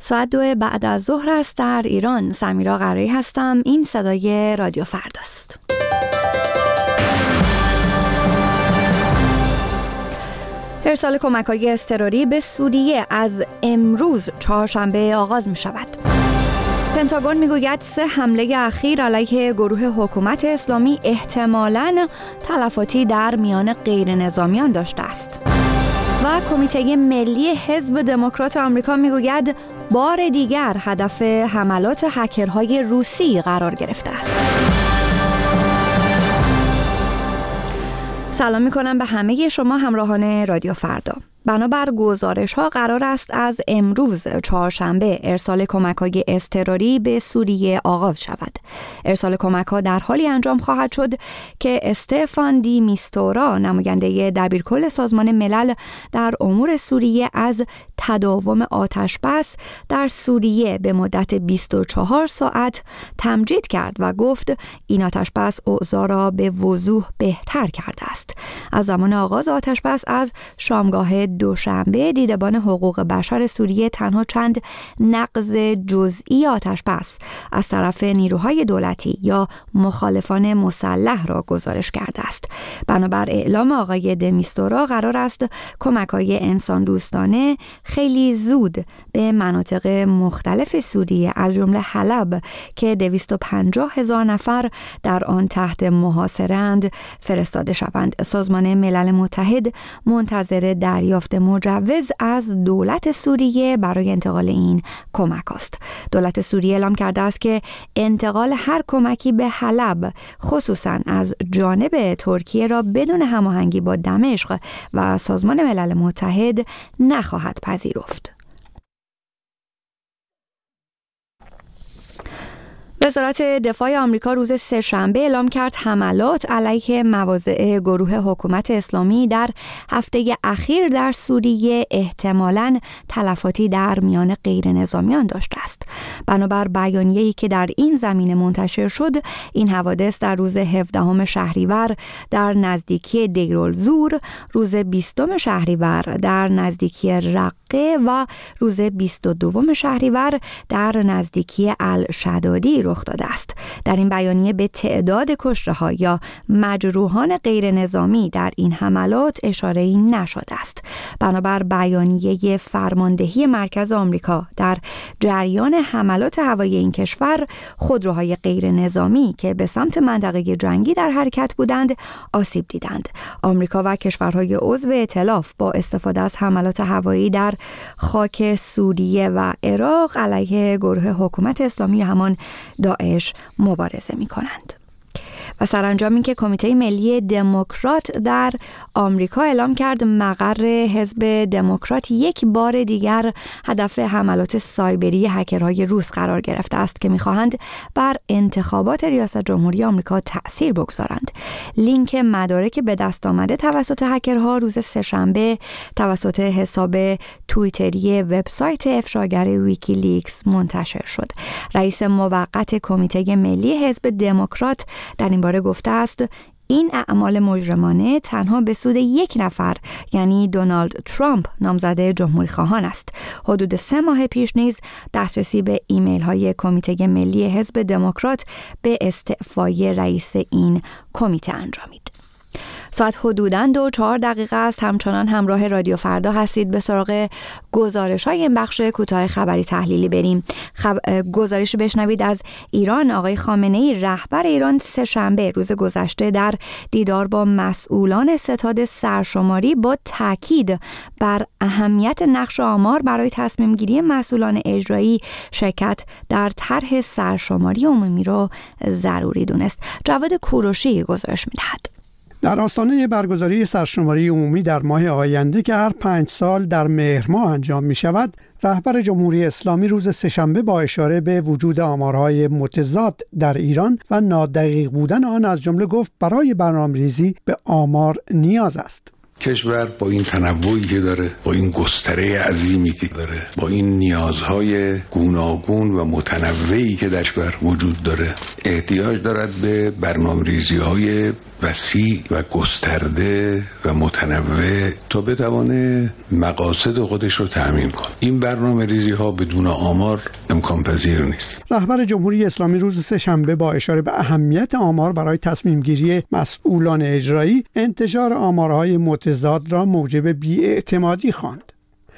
ساعت 2 بعد از ظهر است در ایران. سمیرا قرایی هستم. این صدای رادیو فرداست. ارسال کمک‌های اضطراری به سوریه از امروز چهارشنبه آغاز می شود. پنتاگون میگوید 3 حمله اخیر علیه گروه حکومت اسلامی احتمالاً تلفاتی در میان غیر نظامیان داشته است. و کمیته ملی حزب دموکرات آمریکا میگوید بار دیگر هدف حملات هکرهای روسی قرار گرفته است. سلام میکنم به همه شما همراهان رادیو فردا. بنابر گزارش‌ها قرار است از امروز چهارشنبه ارسال کمک‌های اضطراری به سوریه آغاز شود. ارسال کمک‌ها در حالی انجام خواهد شد که استفان دی میستورا، نماینده دبیرکل سازمان ملل در امور سوریه، از تداوم آتش‌بس در سوریه به مدت 24 ساعت تمجید کرد و گفت این آتش‌بس اوضاع را به وضوح بهتر کرده است. از زمان آغاز آتش‌بس از شامگاه دوشنبه دیدبان حقوق بشر سوریه تنها چند نقض جزئی آتش‌بس از طرف نیروهای دولتی یا مخالفان مسلح را گزارش کرده است. بنابر اعلام آقای دمیستورا قرار است کمک‌های انسان دوستانه خیلی زود به مناطق مختلف سوریه از جمله حلب که 250,000 نفر در آن تحت محاصره‌اند فرستاده شوند. سازمان ملل متحد منتظر دریافت مجوز از دولت سوریه برای انتقال این کمک است. دولت سوریه اعلام کرده است که انتقال هر کمکی به حلب خصوصا از جانب ترکیه را بدون هماهنگی با دمشق و سازمان ملل متحد نخواهد پذیرفت. وزارت دفاع آمریکا روز سه‌شنبه اعلام کرد حملات علیه مواضع گروه حکومت اسلامی در هفته اخیر در سوریه احتمالاً تلفاتی در میان غیر نظامیان داشته است. بنابر بیانیه‌ای که در این زمینه منتشر شد، این حوادث در روز 17 شهریور در نزدیکی دیرالزور، روز 20 شهریور در نزدیکی رقه و روز 22 شهریور در نزدیکی الشدادی رخ داده است. در این بیانیه به تعداد کشته‌ها یا مجروحان غیر نظامی در این حملات اشاره‌ای نشده است. بنابر بیانیه فرماندهی مرکز آمریکا، در جریان حملات هوایی این کشور، خودروهای غیر نظامی که به سمت منطقه جنگی در حرکت بودند آسیب دیدند. آمریکا و کشورهای عضو ائتلاف با استفاده از حملات هوایی در خاک سوریه و عراق علیه گروه حکومت اسلامی همان داعش مبارزه می کنند. و سرانجام این که کمیته ملی دموکرات در آمریکا اعلام کرد مقر حزب دموکرات یک بار دیگر هدف حملات سایبری هکرهای روس قرار گرفته است که می‌خواهند بر انتخابات ریاست جمهوری آمریکا تأثیر بگذارند. لینک مدارک به دست آمده توسط هکرها روز سه‌شنبه توسط حساب توییتری وبسایت افشاگر ویکیلیکس منتشر شد. رئیس موقت کمیته ملی حزب دموکرات در این باره گفته است این اعمال مجرمانه تنها به سود یک نفر، یعنی دونالد ترامپ، نامزد جمهوری خواهان است. حدود 3 ماه پیش نیز دسترسی به ایمیل های کمیته ملی حزب دموکرات به استعفای رئیس این کمیته انجامید. ساعت حدوداً 2:04 است. همچنان همراه رادیو فردا هستید. به سراغ گزارش‌های این بخش کوتاه خبری تحلیلی بریم. گزارش بشنوید از ایران. آقای خامنه‌ای رهبر ایران سه‌شنبه روز گذشته در دیدار با مسئولان ستاد سرشماری با تاکید بر اهمیت نقش آمار برای تصمیم گیری مسئولان اجرایی شرکت در طرح سرشماری عمومی را ضروری دونست. جواد کوروشی گزارش می‌دهد. در آستانه برگزاری سرشماری عمومی در ماه آینده که هر 5 سال در مهر ماه انجام می شود، رهبر جمهوری اسلامی روز سه‌شنبه با اشاره به وجود آمارهای متضاد در ایران و نادقیق بودن آن از جمله گفت برای برنامه‌ریزی به آمار نیاز است. کشور با این تنوعی که داره، با این گستره عظیمی که داره، با این نیازهای گوناگون و متنوعی که در کشور وجود داره، احتیاج دارد به برنامه‌ریزی‌های وسیع و گسترده و متنوع تا بتوانه مقاصد خودش رو تأمین کنه. این برنامه‌ریزی‌ها بدون آمار امکان پذیر نیست. رهبر جمهوری اسلامی روز سه‌شنبه با اشاره به اهمیت آمار برای تصمیم گیری مسئولان اجرایی، انتشار آمارهای متضاد را موجب بی‌اعتمادی خواند.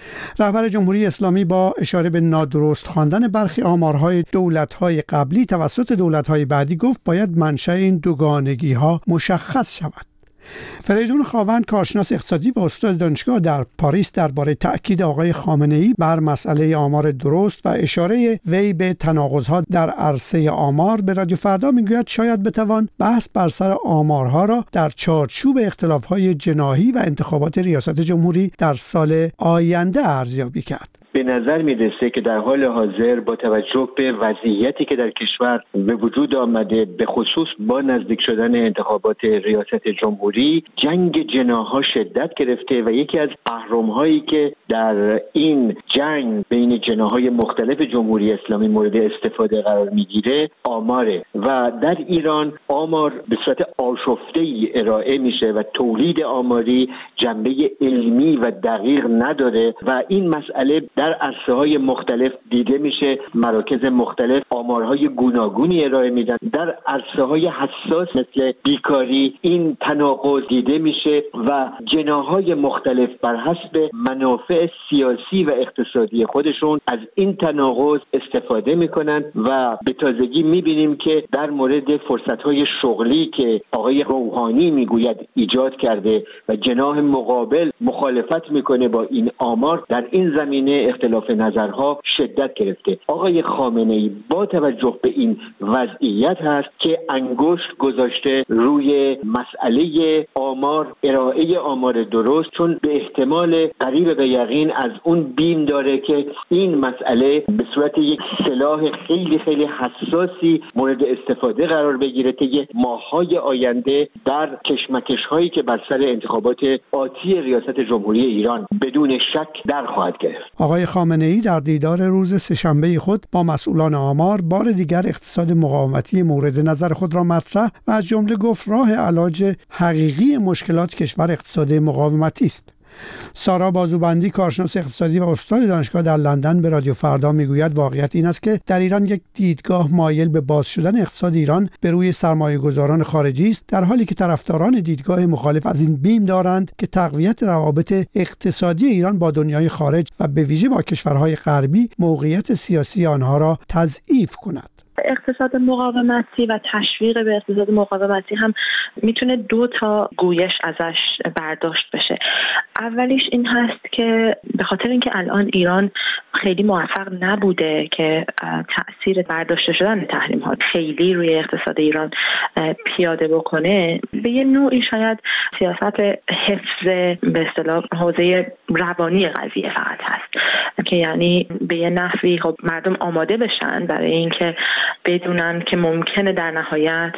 رهبر جمهوری اسلامی با اشاره به نادرست خواندن برخی آمارهای دولت‌های قبلی توسط دولت‌های بعدی گفت باید منشأ این دوگانگی‌ها مشخص شود. فریدون خاوند، کارشناس اقتصادی و استاد دانشگاه در پاریس، درباره تأکید آقای خامنه‌ای بر مسئله آمار درست و اشاره وی به تناقض‌ها در عرصه آمار به رادیو فردا میگوید شاید بتوان بحث بر سر آمارها را در چارچوب اختلاف‌های جناحی و انتخابات ریاست جمهوری در سال آینده ارزیابی کرد. به نظر میرسه که در حال حاضر با توجه به وضعیتی که در کشور به وجود آمده، به خصوص با نزدیک شدن انتخابات ریاست جمهوری، جنگ جناح‌ها شدت گرفته و یکی از اهرم‌هایی که در این جنگ بین جناح‌های مختلف جمهوری اسلامی مورد استفاده قرار میگیره آماره و در ایران آمار به صورت آشفته‌ای ارائه میشه و تولید آماری جنبه علمی و دقیق نداره و این مسئله در عرصه‌های مختلف دیده میشه. مراکز مختلف آمارهای گوناگونی ارائه میدن. در عرصه‌های حساس مثل بیکاری این تناقض دیده میشه و جناح‌های مختلف بر حسب منافع سیاسی و اقتصادی خودشون از این تناقض استفاده میکنن و به تازگی میبینیم که در مورد فرصت‌های شغلی که آقای روحانی میگوید ایجاد کرده و جناح مقابل مخالفت میکنه با این آمار، در این زمینه اختلاف نظرها شدت گرفته. آقای خامنه‌ای با توجه به این وضعیت هست که انگشت گذاشته روی مسئله آمار، ارائه آمار درست، چون به احتمال قریب به یقین از اون بیم داره که این مسئله به صورت یک سلاح خیلی خیلی حساسی مورد استفاده قرار بگیره که ماه‌های آینده در کشمکش‌هایی که بر سر انتخابات آتی ریاست جمهوری ایران بدون شک در خواهد گرفت. آقای خامنه‌ای در دیدار روز سه‌شنبه خود با مسئولان آمار بار دیگر اقتصاد مقاومتی مورد نظر خود را مطرح و از جمله گفت راه علاج حقیقی مشکلات کشور اقتصاد مقاومتی است. سارا بازوبندی، کارشناس اقتصادی و استاد دانشگاه در لندن، به رادیو فردا میگوید واقعیت این است که در ایران یک دیدگاه مایل به باز شدن اقتصاد ایران به روی سرمایه‌گذاران خارجی است، در حالی که طرفداران دیدگاه مخالف از این بیم دارند که تقویت روابط اقتصادی ایران با دنیای خارج و به ویژه با کشورهای غربی موقعیت سیاسی آنها را تضعیف کند. اقتصاد مقاومتی و تشویق به اقتصاد مقاومتی هم میتونه دو تا گویش ازش برداشت بشه. اولیش این هست که به خاطر اینکه الان ایران خیلی موفق نبوده که تأثیر برداشته شدن تحریم ها خیلی روی اقتصاد ایران پیاده بکنه، به یه نوعی شاید سیاست حفظ به اصطلاح حوزه روانی قضیه فقط هست که یعنی به یه نحوی خب مردم آماده بشن برای اینکه بدونن که ممکنه در نهایت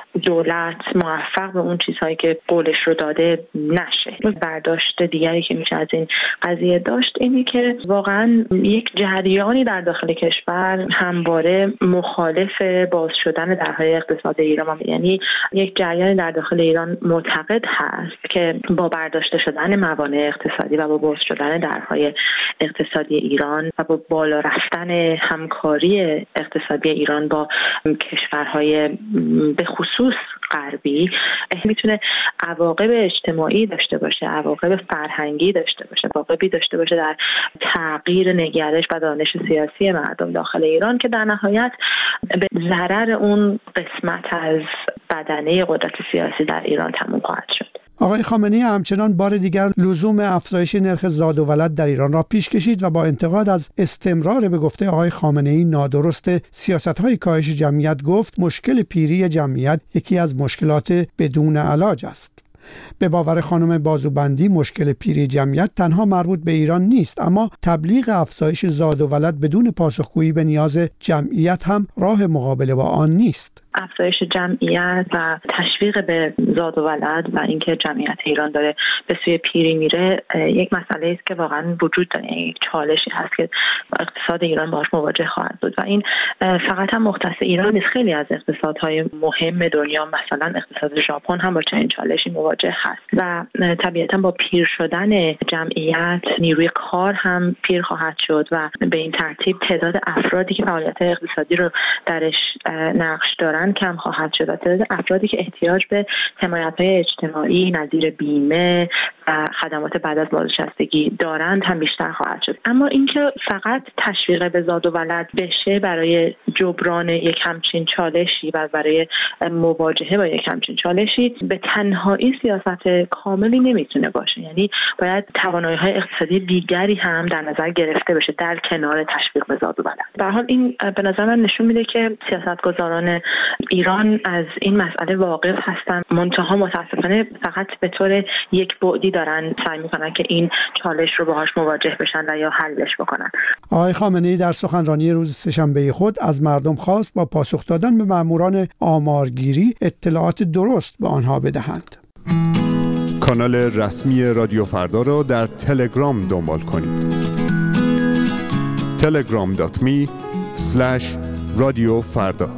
دولت موفق به اون چیزهایی که قولش رو داده نشه. برداشت دیگری که میشه از این قضیه داشت اینه که واقعا یک جریانی در داخل کشور همواره مخالف باز شدن درهای اقتصاد ایران، یعنی یک جریانی در داخل ایران معتقد هست که با برداشته شدن موانع اقتصادی و با باز شدن درهای اقتصادی ایران و با بالا رفتن همکاری اقتصادی ایران با کشورهای به خصوص غربی میتونه عواقب اجتماعی داشته باشه، عواقب فرهنگی داشته باشه، عواقبی داشته باشه در تغییر نگرش و دانش سیاسی مردم داخل ایران که در نهایت به ضرر اون قسمت از بدنه قدرت سیاسی در ایران تموم خواهد شد. آقای خامنه‌ای همچنان بار دیگر لزوم افزایش نرخ زاد و ولد در ایران را پیش کشید و با انتقاد از استمرار به گفته آقای خامنه‌ای نادرست سیاست‌های کاهش جمعیت گفت مشکل پیری جمعیت یکی از مشکلات بدون علاج است. به باور خانم بازوبندی مشکل پیری جمعیت تنها مربوط به ایران نیست، اما تبلیغ افزایش زاد و ولد بدون پاسخگویی به نیاز جمعیت هم راه مقابله با آن نیست. افزایش جمعیت و تشویق به زاد و ولد و اینکه جمعیت ایران داره به سوی پیری میره یک مسئله است که واقعا وجود داره، یک چالشی هست که اقتصاد ایران باهاش مواجه خواهد بود و این فقط هم مختص ایران نیست. خیلی از اقتصادهای مهم دنیا، مثلا اقتصاد ژاپن هم با چنین چالشی مواجه هست و طبیعتا با پیر شدن جمعیت نیروی کار هم پیر خواهد شد و به این ترتیب تعداد افرادی که فعالیت اقتصادی رو درش نقش دارن کم خواهد شد و تعداد افرادی که احتیاج به حمایت‌های اجتماعی نظیر بیمه و خدمات بعد از بازنشستگی دارند هم بیشتر خواهد شد. اما اینکه فقط تشویق به زاد و ولد بشه برای جبران یک همچین چالشی و برای مواجهه با یک همچین چالشی به تنهایی سیاست کاملی نمیتونه باشه. یعنی باید توانایی‌های اقتصادی دیگری هم در نظر گرفته بشه در کنار تشویق به زاد و ولد. به هر حال این به نظر من نشون میده که سیاستگزاران ایران از این مسئله واقف هستن، منتها متاسفانه فقط به طور یک بعدی دارن سعی میکنن که این چالش رو باهاش مواجه بشن و یا حلش بکنن. آقای خامنه‌ای در سخنرانی روز سه‌شنبه خود از مردم خواست با پاسخ دادن به ماموران آمارگیری اطلاعات درست به آنها بدهند. کانال رسمی رادیو فردا را در تلگرام دنبال کنید. telegram.me/رادیوفردا.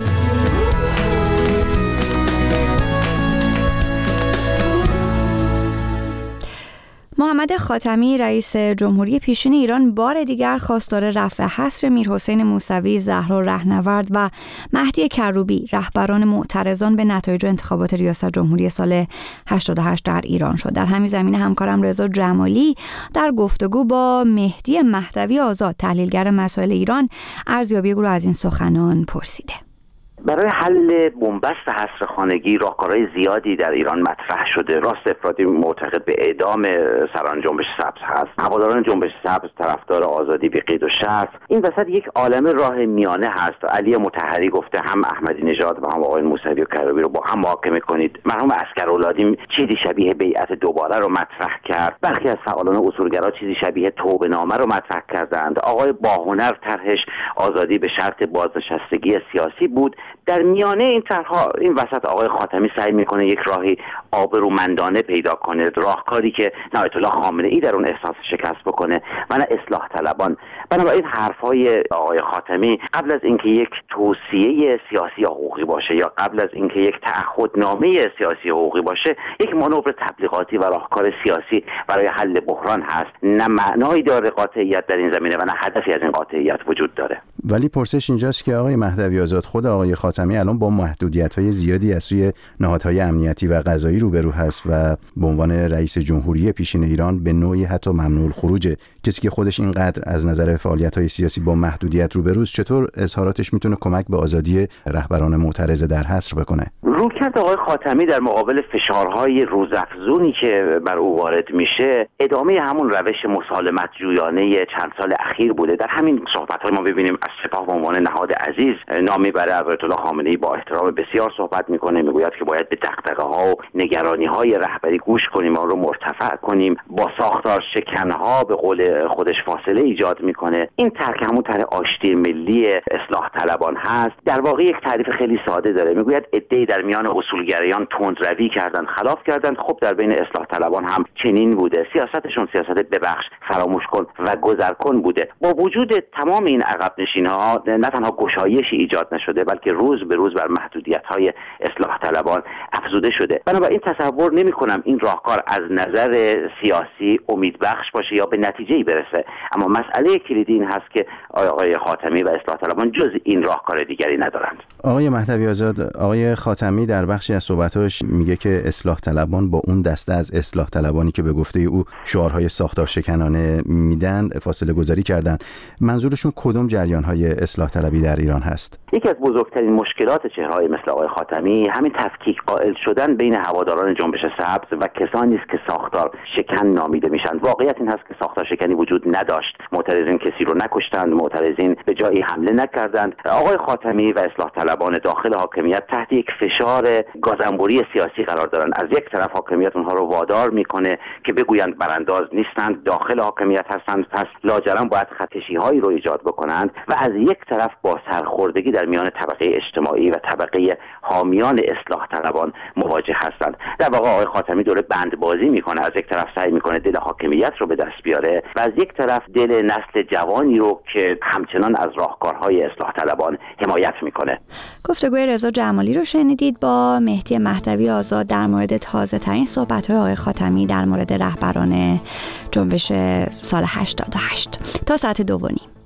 محمد خاتمی رئیس جمهوری پیشین ایران بار دیگر خواستار رفع حصر میرحسین موسوی، زهرا رهنورد و مهدی کروبی رهبران معترضان به نتایج انتخابات ریاست جمهوری سال 88 در ایران شد. در همین زمینه همکارم رضا جمالی در گفتگو با مهدی مهدوی آزاد تحلیلگر مسائل ایران ارزیابی او را از این سخنان پرسیده. برای حل بنبست حصر خانگی راهکارهای زیادی در ایران مطرح شده. راست افراطی معتقد به اعدام سران جنبش سبز هست، هواداران جنبش سبز طرفدار آزادی بی قید و شرط. این وسط یک عالمه راه میانه هست. علی مطهری گفته هم احمدی نژاد و هم آقای موسوی و کروبی رو با هم محاکمه کنید. مرحوم عسکرولادی چیزی شبیه بیعت دوباره رو مطرح کرد. برخی از فعالان اصولگرا چیزی شبیه توبه‌نامه رو مطرح کردند. آقای باهنر طرحش آزادی به شرط بازنشستگی سیاسی بود. در میانه این طرح‌ها این وسط آقای خاتمی سعی میکنه یک راهی آبرومندانه پیدا کنه، راهکاری که نه آیت الله خامنه‌ای در اون احساس شکست بکنه و نه اصلاح طلبان. بنابراین حرف‌های آقای خاتمی قبل از اینکه یک توصیه سیاسی حقوقی باشه یا قبل از اینکه یک تعهدنامه سیاسی حقوقی باشه، یک مانور تبلیغاتی و راهکار سیاسی برای حل بحران هست. نه معنایی داره قاطعیت در این زمینه و نه هدفی از این قاطعیت وجود داره. ولی پرسش اینجاست که آقای مهدوی آزاد، خود آقای خاتمی الان با محدودیت‌های زیادی از سوی نهادهای امنیتی و قضایی روبرو هست و به عنوان رئیس جمهوری پیشین ایران به نوعی حتی ممنوع الخروج. کسی که خودش اینقدر از نظر فعالیت‌های سیاسی با محدودیت روبروست، چطور اظهاراتش میتونه کمک به آزادی رهبران معترض در حصر بکنه؟ رویکرد آقای خاتمی در مقابل فشارهای روزافزونی که بر او وارد میشه ادامه همون روش مسالمت جویانه چند سال اخیر بوده. در همین صحبت‌های ما ببینیم از سپاه به عنوان نهاد عزیز نام میبره. آیت الله خامنه‌ای با احترام بسیار صحبت میکنه، میگوید که باید به دغدغه‌ها و نگرانی‌های رهبری گوش کنیم، آن رو مرتفع کنیم. با ساختار شکن‌ها به قول خودش فاصله ایجاد میکنه. این طرح همون طرح آشتی ملی اصلاح طلبان هست. در واقع یک تعریف خیلی ساده داره. میگوید عده‌ای در میان اصولگرایان تندروی کردند، خلاف کردند. خب در بین اصلاح طلبان هم چنین بوده. سیاستشون سیاست ببخش، فراموش کن و گذر کن بوده. با وجود تمام این عقب نشینی‌ها نه تنها گشایشی ایجاد نشده، بلکه روز به روز بر محدودیت‌های اصلاح طلبان افزوده شده. بنابراین تصور نمی‌کنم این راهکار از نظر سیاسی امیدبخش باشه یا به نتیجه‌ای برسه. اما مسئله کلیدی این هست که آقای خاتمی و اصلاح طلبان جز این راهکار دیگری ندارند. آقای مهدوی آزاد، آقای خاتمی در بخشی از صحبتاش میگه که اصلاح طلبان با اون دسته از اصلاح طلبانی که به گفته او شعارهای ساختار شکنانه میدن فاصله گذاری کردن. منظورشون کدوم جریان‌های اصلاح طلبی در ایران هست؟ یکی از بزرگترین بزرگترین مشکلات چهره‌های مثل آقای خاتمی همین تفکیک قائل شدن بین هواداران جنبش سبز و کسانی است که ساختار شکن نامیده میشن. واقعیت این هست که ساختار شکنی وجود نداشت. معترضین کسی رو نکشتند، معترضین به جایی حمله نکردند. آقای خاتمی و اصلاح طلبان داخل حاکمیت تحت یک فشار گازانبوری سیاسی قرار دارند. از یک طرف حاکمیت اونها رو وادار میکنه که بگویند برانداز نیستند، داخل حاکمیت هستند، پس لاجرم باید خطکشی‌هایی رو ایجاد بکنند، و از یک طرف با سرخوردگی در میان طبقه اجتماعی و طبقه حامیان اصلاح طلبان مواجه هستند. در واقع آقای خاتمی داره بندبازی میکنه، از یک طرف سعی میکنه دل حاکمیت رو به دست بیاره و از یک طرف دل نسل جوانی رو که همچنان از راهکارهای اصلاح طلبان حمایت میکنه. گفتگوی رضا جمالی رو شنیدید با مهدی مهدوی آزاد در مورد تازه ترین صحبت‌های آقای خاتمی در مورد رهبران جنبش سال 88 تا ساعت 2:30.